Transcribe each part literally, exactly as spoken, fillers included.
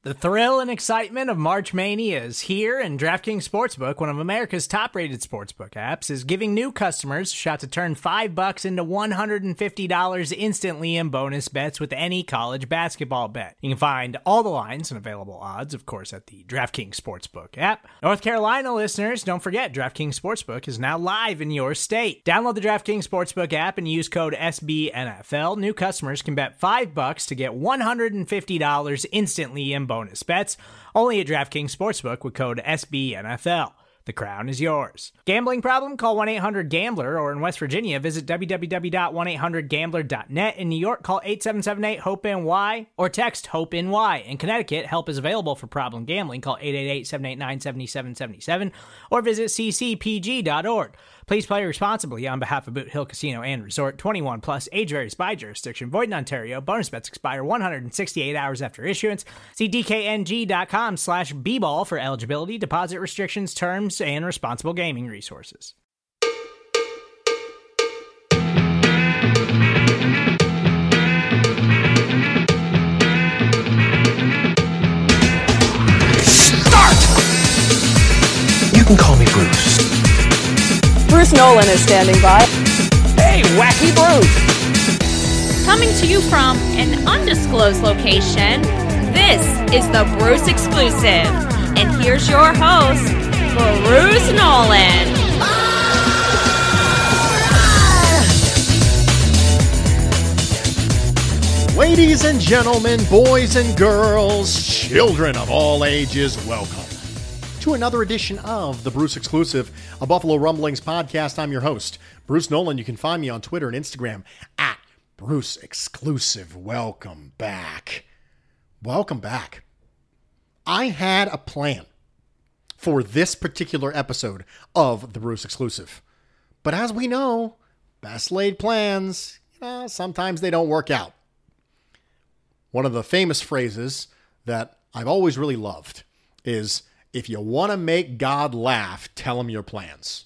The thrill and excitement of March Mania is here, and DraftKings Sportsbook, one of America's top-rated sportsbook apps, is giving new customers a shot to turn five bucks into one hundred fifty dollars instantly in bonus bets with any college basketball bet. You can find all the lines and available odds, of course, at the DraftKings Sportsbook app. North Carolina listeners, don't forget, DraftKings Sportsbook is now live in your state. Download the DraftKings Sportsbook app and use code S B N F L. New customers can bet five bucks to get one hundred fifty dollars instantly in bonus bets, only at DraftKings Sportsbook with code S B N F L. The crown is yours. Gambling problem? Call one eight hundred gambler, or in West Virginia, visit w w w dot one eight hundred gambler dot net. In New York, call eight seven seven eight hope N Y or text HOPE-NY. In Connecticut, help is available for problem gambling. Call eight eight eight, seven eight nine, seven seven seven seven or visit c c p g dot org. Please play responsibly on behalf of Boot Hill Casino and Resort. twenty-one plus, age varies by jurisdiction. Void in Ontario. Bonus bets expire one hundred sixty-eight hours after issuance. See d k n g dot com slash b ball for eligibility, deposit restrictions, terms, and responsible gaming resources. Start! You can call me Bruce. Bruce Nolan is standing by. Hey, Wacky Bruce! Coming to you from an undisclosed location, this is the Bruce Exclusive. And here's your host, Bruce Nolan. Ladies and gentlemen, boys and girls, children of all ages, welcome to another edition of the Bruce Exclusive, a Buffalo Rumblings podcast. I'm your host, Bruce Nolan. You can find me on Twitter and Instagram at Bruce Exclusive. Welcome back. Welcome back. I had a plan for this particular episode of the Bruce Exclusive, but as we know, best laid plans, you know, sometimes they don't work out. One of the famous phrases that I've always really loved is, if you want to make God laugh, tell him your plans.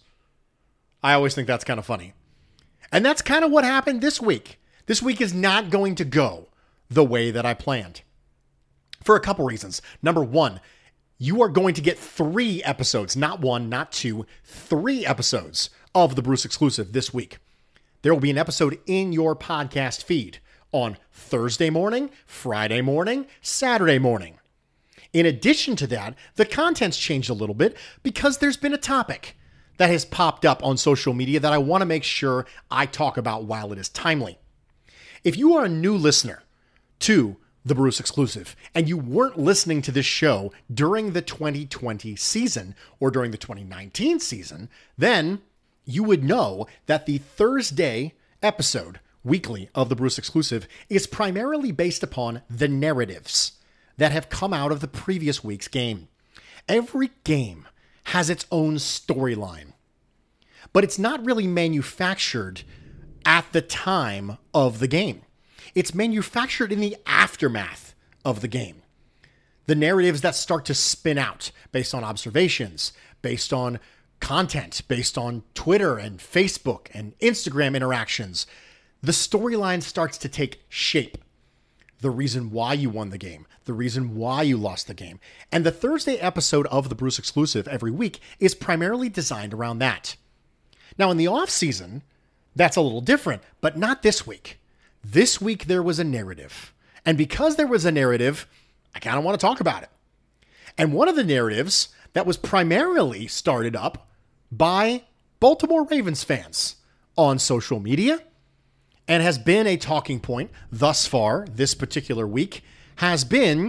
I always think that's kind of funny. And that's kind of what happened this week. This week is not going to go the way that I planned, for a couple reasons. Number one, you are going to get three episodes, not one, not two, three episodes of the Bruce Exclusive this week. There will be an episode in your podcast feed on Thursday morning, Friday morning, Saturday morning. In addition to that, the content's changed a little bit because there's been a topic that has popped up on social media that I want to make sure I talk about while it is timely. If you are a new listener to the Bruce Exclusive and you weren't listening to this show during the twenty twenty season or during the twenty nineteen season, then you would know that the Thursday episode weekly of the Bruce Exclusive is primarily based upon the narratives that have come out of the previous week's game. Every game has its own storyline, but it's not really manufactured at the time of the game. It's manufactured in the aftermath of the game. The narratives that start to spin out based on observations, based on content, based on Twitter and Facebook and Instagram interactions, the storyline starts to take shape. The reason why you won the game, the reason why you lost the game. And the Thursday episode of the Bruce Exclusive every week is primarily designed around that. Now, in the off season, that's a little different, but not this week. This week, there was a narrative. And because there was a narrative, I kind of want to talk about it. And one of the narratives that was primarily started up by Baltimore Ravens fans on social media and has been a talking point thus far this particular week has been,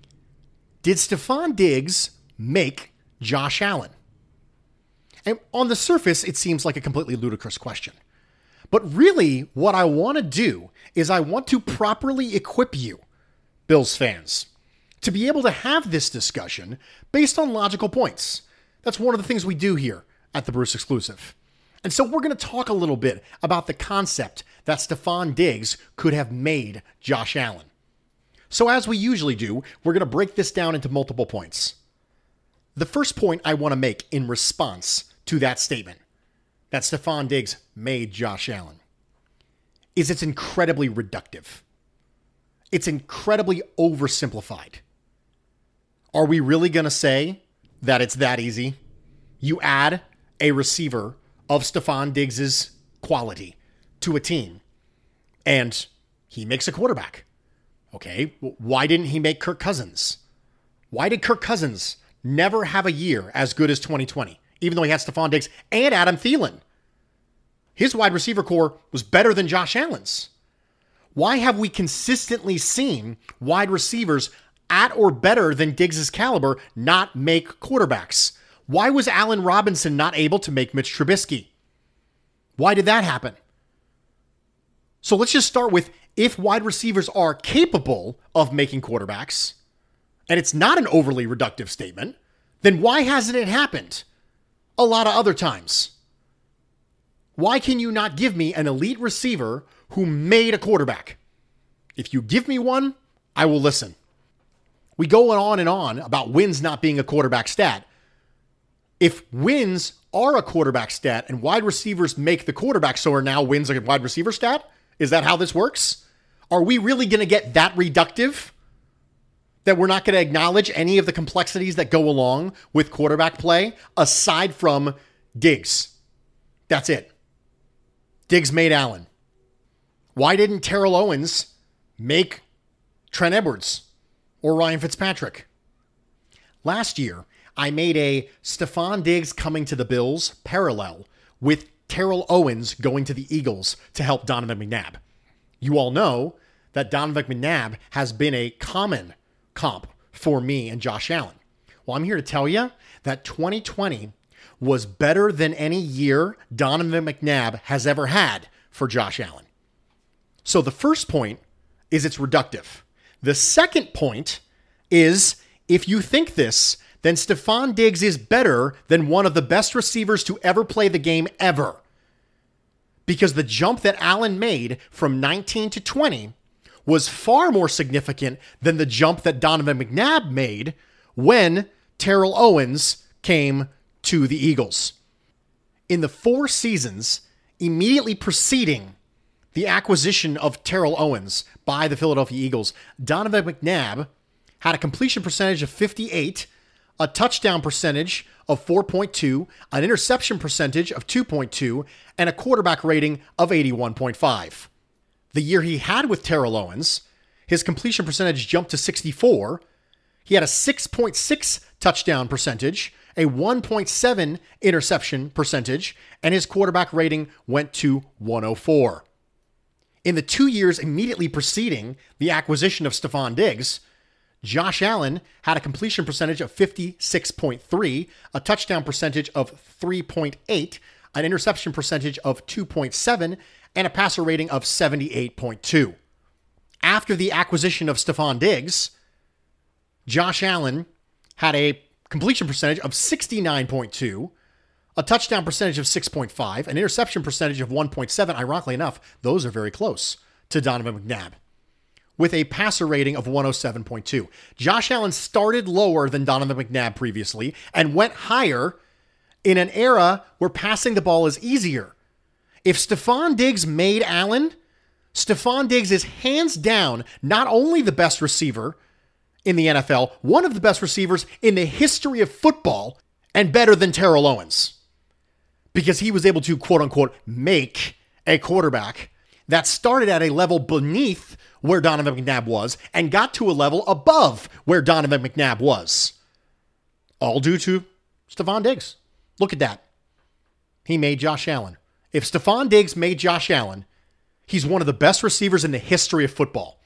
did Stefon Diggs make Josh Allen? And on the surface, it seems like a completely ludicrous question. But really, what I want to do is I want to properly equip you, Bills fans, to be able to have this discussion based on logical points. That's one of the things we do here at the Bruce Exclusive. And so we're going to talk a little bit about the concept that Stefon Diggs could have made Josh Allen. So as we usually do, we're going to break this down into multiple points. The first point I want to make in response to that statement, that Stefon Diggs made Josh Allen, is it's incredibly reductive. It's incredibly oversimplified. Are we really going to say that it's that easy? You add a receiver of Stefon Diggs' quality to a team, and he makes a quarterback. Okay, why didn't he make Kirk Cousins? Why did Kirk Cousins never have a year as good as twenty twenty, even though he had Stefon Diggs and Adam Thielen? His wide receiver core was better than Josh Allen's. Why have we consistently seen wide receivers at or better than Diggs' caliber not make quarterbacks? Why was Allen Robinson not able to make Mitch Trubisky? Why did that happen? So let's just start with, if wide receivers are capable of making quarterbacks, and it's not an overly reductive statement, then why hasn't it happened a lot of other times? Why can you not give me an elite receiver who made a quarterback? If you give me one, I will listen. We go on and on about wins not being a quarterback stat. If wins are a quarterback stat and wide receivers make the quarterback, so are now wins a wide receiver stat? Is that how this works? Are we really going to get that reductive that we're not going to acknowledge any of the complexities that go along with quarterback play aside from Diggs? That's it. Diggs made Allen. Why didn't Terrell Owens make Trent Edwards or Ryan Fitzpatrick? Last year, I made a Stefon Diggs coming to the Bills parallel with Terrell Owens going to the Eagles to help Donovan McNabb. You all know that Donovan McNabb has been a common comp for me and Josh Allen. Well, I'm here to tell you that twenty twenty was better than any year Donovan McNabb has ever had for Josh Allen. So the first point is it's reductive. The second point is, if you think this, then Stefon Diggs is better than one of the best receivers to ever play the game ever. Because the jump that Allen made from nineteen to twenty was far more significant than the jump that Donovan McNabb made when Terrell Owens came to the Eagles. In the four seasons immediately preceding the acquisition of Terrell Owens by the Philadelphia Eagles, Donovan McNabb had a completion percentage of fifty-eight, a touchdown percentage of four point two, an interception percentage of two point two, and a quarterback rating of eighty-one point five. The year he had with Terrell Owens, his completion percentage jumped to sixty-four. He had a six point six touchdown percentage, a one point seven interception percentage, and his quarterback rating went to one oh four. In the two years immediately preceding the acquisition of Stefon Diggs, Josh Allen had a completion percentage of fifty-six point three, a touchdown percentage of three point eight, an interception percentage of two point seven, and a passer rating of seventy-eight point two. After the acquisition of Stefon Diggs, Josh Allen had a completion percentage of sixty-nine point two, a touchdown percentage of six point five, an interception percentage of one point seven. Ironically enough, those are very close to Donovan McNabb, with a passer rating of one oh seven point two. Josh Allen started lower than Donovan McNabb previously and went higher in an era where passing the ball is easier. If Stefon Diggs made Allen, Stefon Diggs is hands down not only the best receiver in the N F L, one of the best receivers in the history of football, and better than Terrell Owens, because he was able to, quote unquote, make a quarterback that started at a level beneath where Donovan McNabb was and got to a level above where Donovan McNabb was. All due to Stefon Diggs. Look at that. He made Josh Allen. If Stefon Diggs made Josh Allen, he's one of the best receivers in the history of football.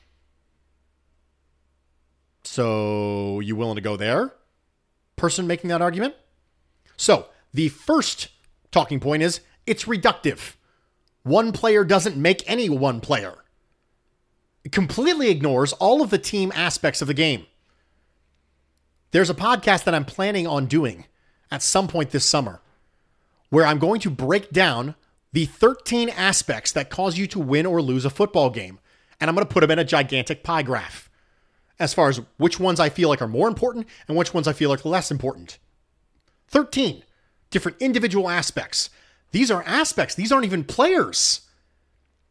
So, you willing to go there? Person making that argument? So, the first talking point is it's reductive. One player doesn't make any one player. It completely ignores all of the team aspects of the game. There's a podcast that I'm planning on doing at some point this summer where I'm going to break down the thirteen aspects that cause you to win or lose a football game. And I'm going to put them in a gigantic pie graph as far as which ones I feel like are more important and which ones I feel like are less important. thirteen different individual aspects. These are aspects. These aren't even players.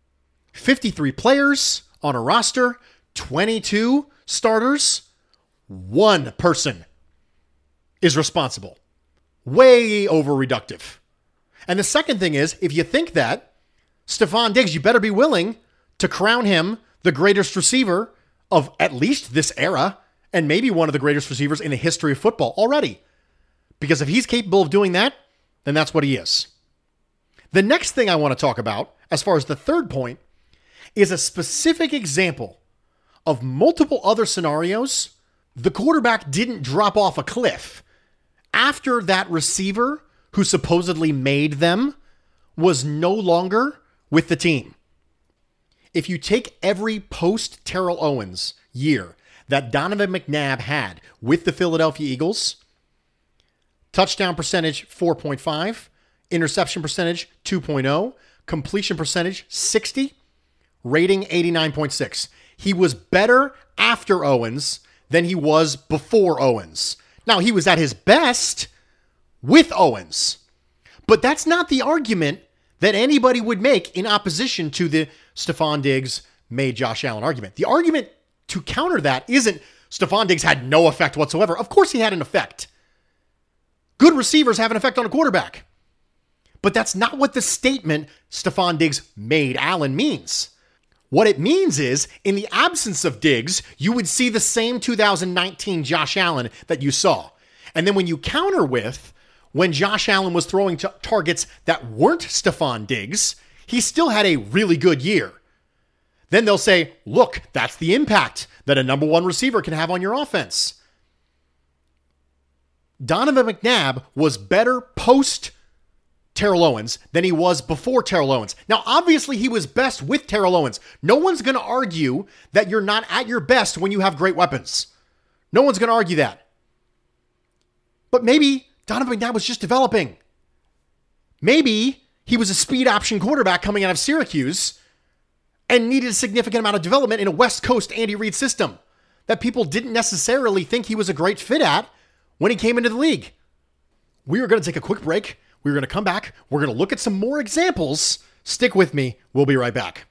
fifty-three players on a roster, twenty-two starters. one person is responsible. Way over reductive. And the second thing is, if you think that, Stefon Diggs, you better be willing to crown him the greatest receiver of at least this era, and maybe one of the greatest receivers in the history of football already. Because if he's capable of doing that, then that's what he is. The next thing I want to talk about, as far as the third point, is a specific example of multiple other scenarios. The quarterback didn't drop off a cliff after that receiver who supposedly made them was no longer with the team. If you take every post Terrell Owens year that Donovan McNabb had with the Philadelphia Eagles, touchdown percentage four point five, interception percentage two point oh, completion percentage sixty, rating eighty-nine point six. He was better after Owens than he was before Owens. Now, he was at his best with Owens, but that's not the argument that anybody would make in opposition to the Stefon Diggs made Josh Allen argument. The argument to counter that isn't Stefon Diggs had no effect whatsoever. Of course he had an effect. Good receivers have an effect on a quarterback. But that's not what the statement Stefon Diggs made Allen means. What it means is, in the absence of Diggs, you would see the same two thousand nineteen Josh Allen that you saw. And then when you counter with, when Josh Allen was throwing t- targets that weren't Stefon Diggs, he still had a really good year. Then they'll say, look, that's the impact that a number one receiver can have on your offense. Donovan McNabb was better post Terrell Owens than he was before Terrell Owens. Now, obviously, he was best with Terrell Owens. No one's going to argue that you're not at your best when you have great weapons. No one's going to argue that. But maybe Donovan McNabb was just developing. Maybe he was a speed option quarterback coming out of Syracuse and needed a significant amount of development in a West Coast Andy Reid system that people didn't necessarily think he was a great fit at when he came into the league. We are going to take a quick break. We're going to come back. We're going to look at some more examples. Stick with me. We'll be right back.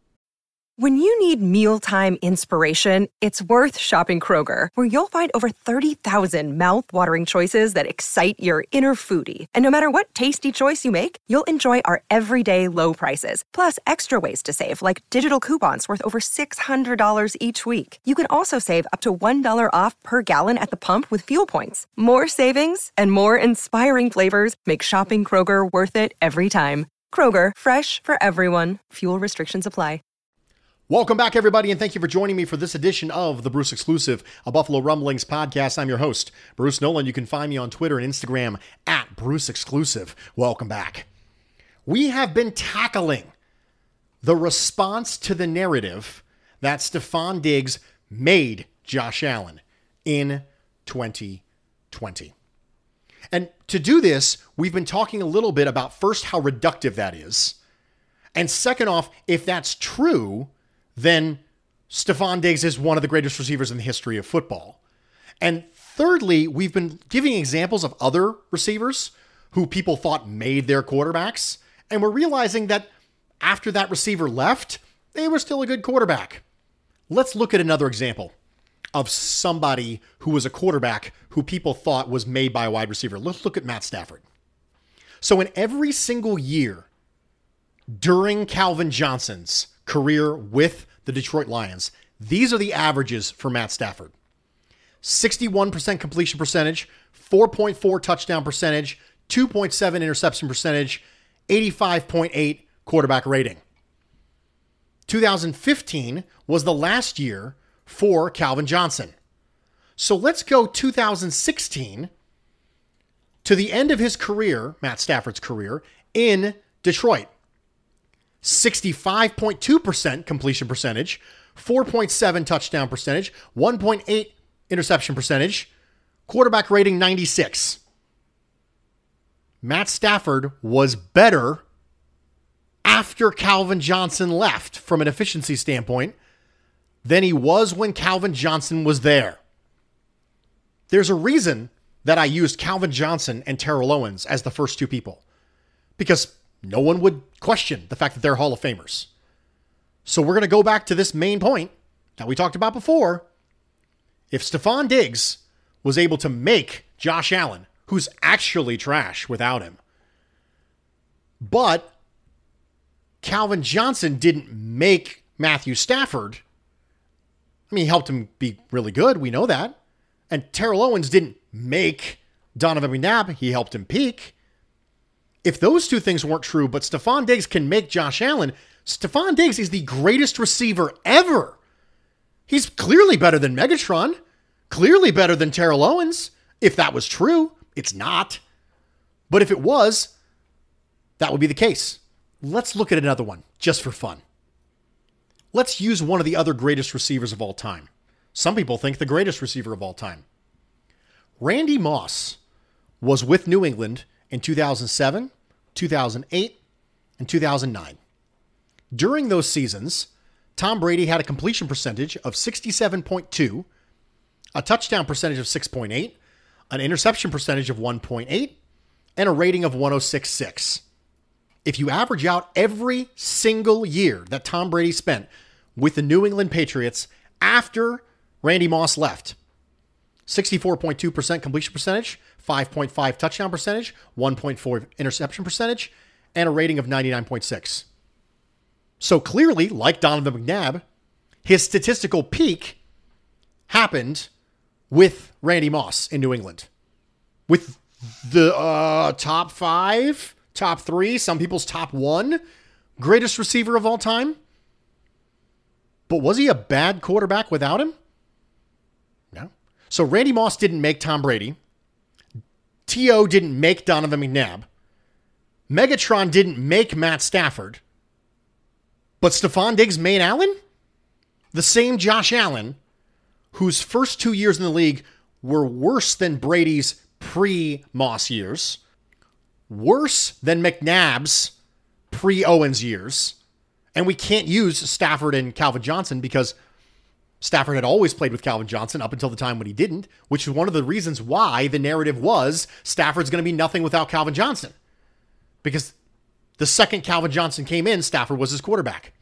When you need mealtime inspiration, it's worth shopping Kroger, where you'll find over thirty thousand mouth-watering choices that excite your inner foodie. And no matter what tasty choice you make, you'll enjoy our everyday low prices, plus extra ways to save, like digital coupons worth over six hundred dollars each week. You can also save up to one dollar off per gallon at the pump with fuel points. More savings and more inspiring flavors make shopping Kroger worth it every time. Kroger, fresh for everyone. Fuel restrictions apply. Welcome back, everybody, and thank you for joining me for this edition of the Bruce Exclusive, a Buffalo Rumblings podcast. I'm your host, Bruce Nolan. You can find me on Twitter and Instagram at Bruce Exclusive. Welcome back. We have been tackling the response to the narrative that Stefon Diggs made Josh Allen in twenty twenty. And to do this, we've been talking a little bit about, first, how reductive that is, and second off, if that's true, then Stefon Diggs is one of the greatest receivers in the history of football. And thirdly, we've been giving examples of other receivers who people thought made their quarterbacks, and we're realizing that after that receiver left, they were still a good quarterback. Let's look at another example of somebody who was a quarterback who people thought was made by a wide receiver. Let's look at Matt Stafford. So in every single year during Calvin Johnson's career with the Detroit Lions, these are the averages for Matt Stafford. sixty-one percent completion percentage, four point four touchdown percentage, two point seven interception percentage, eighty-five point eight quarterback rating. two thousand fifteen was the last year for Calvin Johnson. So let's go two thousand sixteen to the end of his career, Matt Stafford's career, in Detroit. sixty-five point two percent completion percentage, four point seven touchdown percentage, one point eight interception percentage, quarterback rating ninety-six. Matt Stafford was better after Calvin Johnson left from an efficiency standpoint than he was when Calvin Johnson was there. There's a reason that I used Calvin Johnson and Terrell Owens as the first two people, because no one would question the fact that they're Hall of Famers. So we're going to go back to this main point that we talked about before. If Stephon Diggs was able to make Josh Allen, who's actually trash without him, but Calvin Johnson didn't make Matthew Stafford, I mean, he helped him be really good. We know that. And Terrell Owens didn't make Donovan McNabb. He helped him peak. If those two things weren't true, but Stephon Diggs can make Josh Allen, Stephon Diggs is the greatest receiver ever. He's clearly better than Megatron. Clearly better than Terrell Owens. If that was true, it's not. But if it was, that would be the case. Let's look at another one, just for fun. Let's use one of the other greatest receivers of all time. Some people think the greatest receiver of all time. Randy Moss was with New England in two thousand seven, two thousand eight, and two thousand nine. During those seasons, Tom Brady had a completion percentage of sixty-seven point two, a touchdown percentage of six point eight, an interception percentage of one point eight, and a rating of one oh six point six. If you average out every single year that Tom Brady spent with the New England Patriots after Randy Moss left, sixty-four point two percent completion percentage, five point five touchdown percentage, one point four interception percentage, and a rating of ninety-nine point six. So clearly, like Donovan McNabb, his statistical peak happened with Randy Moss in New England. With the uh, top five, top three, some people's top one greatest receiver of all time. But was he a bad quarterback without him? No. So Randy Moss didn't make Tom Brady. T O didn't make Donovan McNabb. Megatron didn't make Matt Stafford. But Stephon Diggs made Allen? The same Josh Allen, whose first two years in the league were worse than Brady's pre-Moss years, worse than McNabb's pre-Owens years, and we can't use Stafford and Calvin Johnson because Stafford had always played with Calvin Johnson up until the time when he didn't, which is one of the reasons why the narrative was Stafford's going to be nothing without Calvin Johnson. Because the second Calvin Johnson came in, Stafford was his quarterback.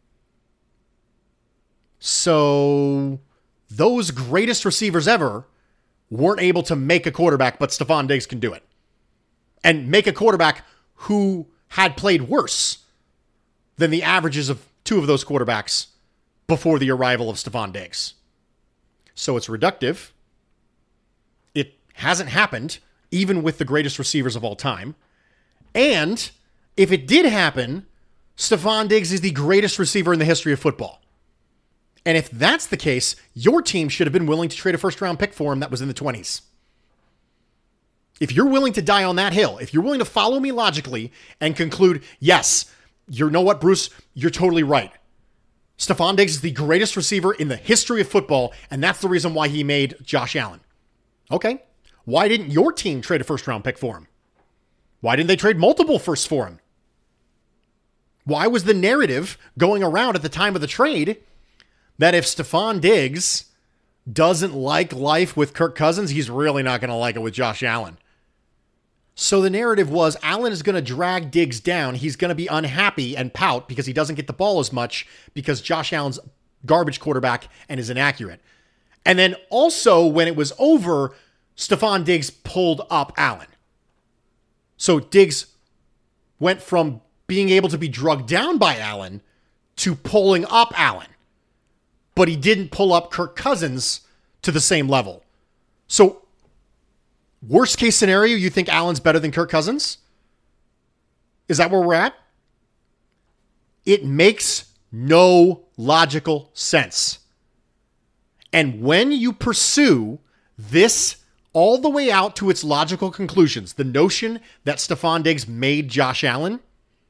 So those greatest receivers ever weren't able to make a quarterback, but Stephon Diggs can do it. And make a quarterback who had played worse than the averages of two of those quarterbacks before the arrival of Stephon Diggs. So it's reductive. It hasn't happened, even with the greatest receivers of all time. And if it did happen, Stephon Diggs is the greatest receiver in the history of football. And if that's the case, your team should have been willing to trade a first-round pick for him that was in the twenties. If you're willing to die on that hill, if you're willing to follow me logically and conclude, yes, you know what, Bruce, you're totally right. Stephon Diggs is the greatest receiver in the history of football, and that's the reason why he made Josh Allen. Okay, why didn't your team trade a first-round pick for him? Why didn't they trade multiple firsts for him? Why was the narrative going around at the time of the trade that if Stephon Diggs doesn't like life with Kirk Cousins, he's really not going to like it with Josh Allen? So the narrative was Allen is going to drag Diggs down. He's going to be unhappy and pout because he doesn't get the ball as much because Josh Allen's garbage quarterback and is inaccurate. And then also when it was over, Stephon Diggs pulled up Allen. So Diggs went from being able to be drugged down by Allen to pulling up Allen. But he didn't pull up Kirk Cousins to the same level. So worst case scenario, you think Allen's better than Kirk Cousins? Is that where we're at? It makes no logical sense. And when you pursue this all the way out to its logical conclusions, the notion that Stephon Diggs made Josh Allen,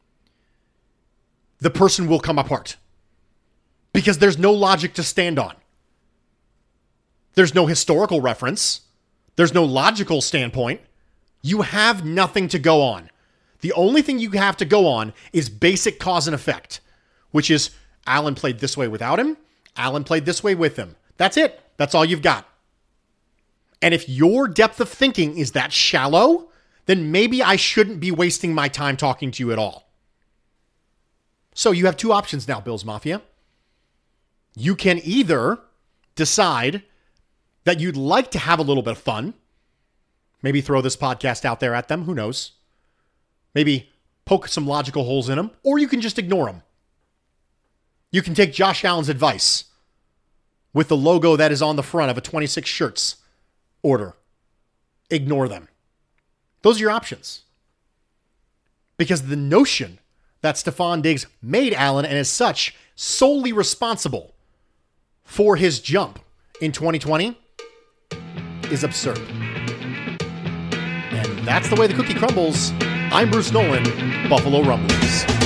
the person will come apart. Because there's no logic to stand on. There's no historical reference. There's no logical standpoint. You have nothing to go on. The only thing you have to go on is basic cause and effect, which is Allen played this way without him. Allen played this way with him. That's it. That's all you've got. And if your depth of thinking is that shallow, then maybe I shouldn't be wasting my time talking to you at all. So you have two options now, Bills Mafia. You can either decide that you'd like to have a little bit of fun, maybe throw this podcast out there at them, who knows? Maybe poke some logical holes in them, or you can just ignore them. You can take Josh Allen's advice with the logo that is on the front of a twenty-six shirts order. Ignore them. Those are your options. Because the notion that Stefon Diggs made Allen and as such solely responsible for his jump in twenty twenty is absurd. And that's the way the cookie crumbles. I'm Bruce Nolan, Buffalo Rumblings.